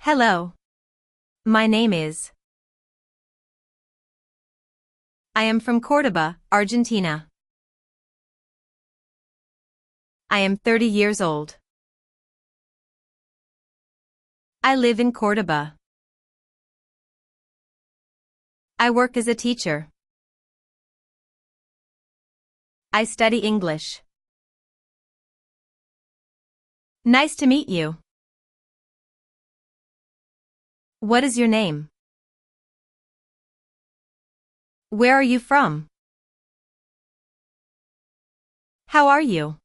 Hello. My name is. I am from Cordoba, Argentina. I am 30 years old. I live in Cordoba. I work as a teacher. I study English. Nice to meet you. What is your name? Where are you from? How are you?